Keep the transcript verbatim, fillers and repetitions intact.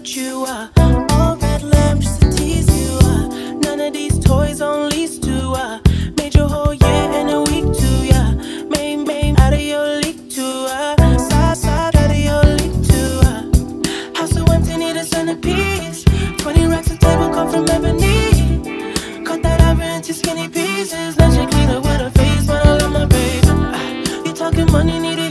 at you. Uh, all red lamb just to tease you. Uh, none of these toys on lease to. Uh, made your whole year in a week too. Yeah, made made out of your league too. Uh, side side out of your league too. Uh, house so empty, need a centerpiece. Twenty racks a table come from ebony. Cut that ivory into skinny pieces. Now she clean up with her face, but I love my baby. Uh, you talking money, need it.